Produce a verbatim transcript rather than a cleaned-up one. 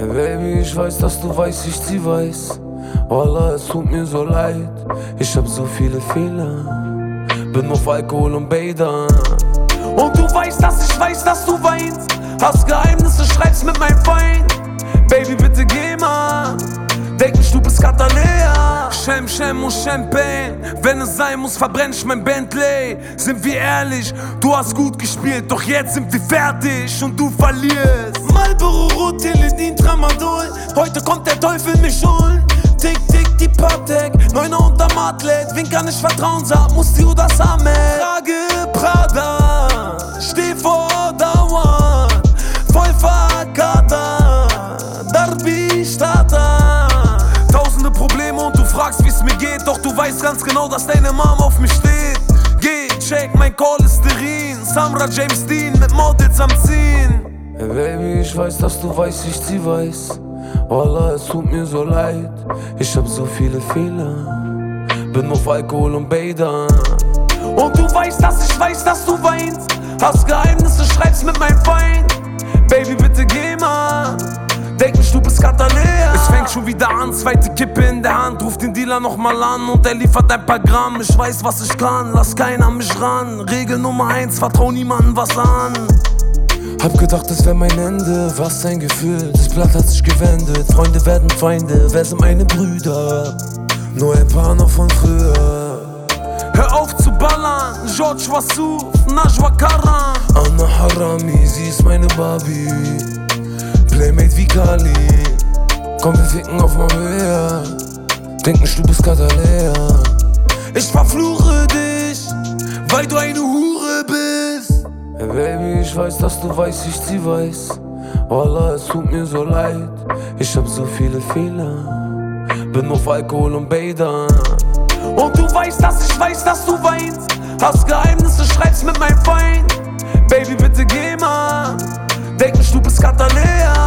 Baby, ich weiß, dass du weißt, ich zieh weiß. Wallah, es tut mir so leid. Ich hab so viele Fehler. Bin auf Alkohol und Bäder. Und du weißt, dass ich weiß, dass du weinst. Hast Geheimnisse, schreibst mit meinem Feind. Baby, bitte geh mal. Denk nicht, du bist Katalea. Schem, Schem und Champagne. Wenn es sein muss, verbrenn ich mein Bentley. Sind wir ehrlich, du hast gut gespielt. Doch jetzt sind wir fertig und du verlierst. Marlboro Rot, Teledin, Tramadol. Heute kommt der Teufel mich holen. Tick, tick, die Patek. Neuner unterm Athlet. Wen kann ich vertrauen, sag Musti oder Samet. Trage Prada. Steh vor Dauer. Voll verkatert. Darbi Stata. Tausende Probleme und du fragst, wie's mir geht. Doch du weißt ganz genau, dass deine Mom auf mich steht. Geh, check mein Cholesterin. Samra James Dean mit Models am Ziehen. Hey Baby, ich weiß, dass du weißt, ich zieh weiß. Wallah, es tut mir so leid. Ich hab so viele Fehler. Bin auf Alkohol und Bäder. Und du weißt, dass ich weiß, dass du weinst. Hast Geheimnisse, schreibst mit meinem Feind. Baby, bitte geh mal. Denk nicht, du bist Katalea. Es fängt schon wieder an, zweite Kippe in der Hand. Ruf den Dealer nochmal an und er liefert ein paar Gramm. Ich weiß, was ich kann, lass keiner an mich ran. Regel Nummer eins, vertrau niemandem was an. Hab gedacht, es wär mein Ende, was ein Gefühl. Das Blatt hat sich gewendet, Freunde werden Feinde. Wer sind meine Brüder? Nur ein paar noch von früher. Hör auf zu ballern, George Wassouf, Najwa Karan. Anna Harami, sie ist meine Barbie. Playmate wie Kali. Komm, wir ficken auf Marbella. Denk nicht, du bist Katalea. Ich verfluche dich, weil du eine Hure bist. Hey Baby, ich weiß, dass du weißt, ich zieh weiß. Wallah, es tut mir so leid. Ich hab so viele Fehler. Bin auf Alkohol und Bäder. Und du weißt, dass ich weiß, dass du weinst. Hast Geheimnisse, schreibst mit meinem Feind. Baby, bitte geh mal. Denk nicht, du bist Katalea.